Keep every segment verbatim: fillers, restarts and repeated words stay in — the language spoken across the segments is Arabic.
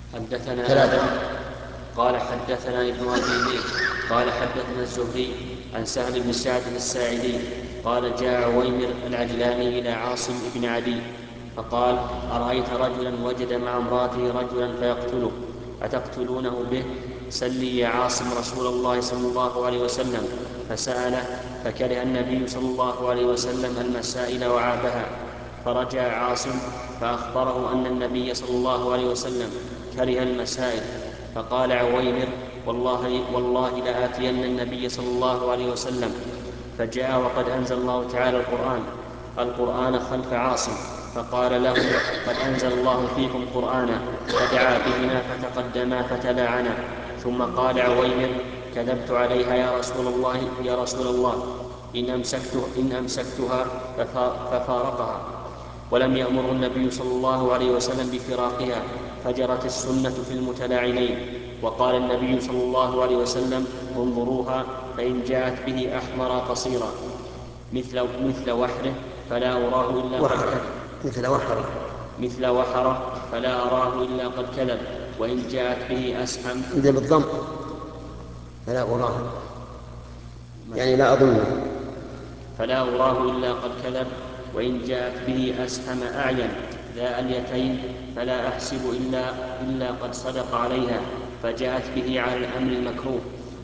حدثنا ثلاثة. آدم قال حدثنا ابن أبي ذئب قال حدثنا الزهري عن سهل بن سعد الساعدي قال جاء عويمر العجلاني إلى عاصم بن عدي فقال أرأيت رجلا وجد مع امرأته رجلا فيقتله أتقتلونه به؟ سلي يا عاصم رسول الله صلى الله عليه وسلم. فسأله فكره النبي صلى الله عليه وسلم المسائل وعابها. فرجع عاصم فأخبره أن النبي صلى الله عليه وسلم كره المسائل. فقال عويمر والله, والله لآتين النبي صلى الله عليه وسلم. فجاء وقد أنزل الله تعالى القرآن القرآن خلف عاصم فقال له قد أنزل الله فيكم قرآنا فدعا بهما فتقدما فتلاعنا. ثم قال عويمر كذبت عليها يا رسول الله يا رسول الله إن, أمسكته إن أمسكتها ففارقها. ولم يأمر النبي صلى الله عليه وسلم بفراقها فجرت السنة في المتلاعنين. وقال النبي صلى الله عليه وسلم انظروها فإن جاءت به أحمر قصيرا مثل, مثل وحره فلا أراه إلا قد كذب مثل وحره مثل وحره فلا أراه إلا قد كذب وإن جاءت به أسحم إذا بالضم فلا أراه يعني لا أظنه فلا أراه إلا قد كذب وإن جاءت به أسحم أعين ذا اليتين فلا أحسب إلا, إلا قد صدق عليها فجاءت به على الأمر المكروه.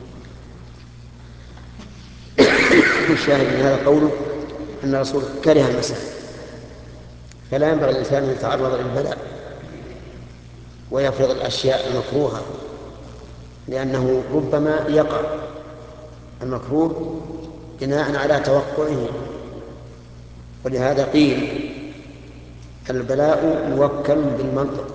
الشاهد من هذا قوله أن الرسول كره المسائل، فلا ينبغي الإنسان أن يتعرض للبلاء ويفرض الأشياء المكروهة، لأنه ربما يقع المكروه بناء على توقعه. ولهذا قيل البلاء موكل بالمنطق.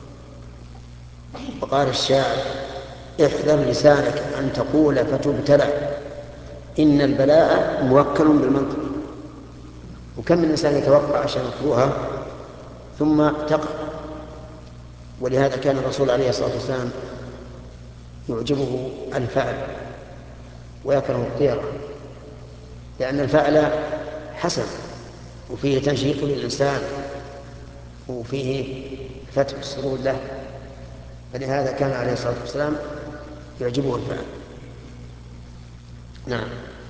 وقال الشاعر احذر لسانك أن تقول فتبتلى إن البلاء موكل بالمنطق. وكم من إنسان يتوقع أشياء مكروهة ثم تقع. ولهذا كان الرسول عليه الصلاة والسلام يعجبه الفعل ويكره الطيرة، لأن الفعل حسن وفيه تنشيط للإنسان وفيه فتح السرور له، فلهذا كان عليه الصلاة والسلام يعجبه الفعل. نعم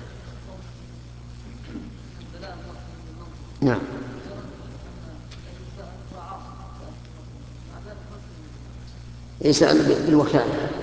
نعم يسأل بالوكالة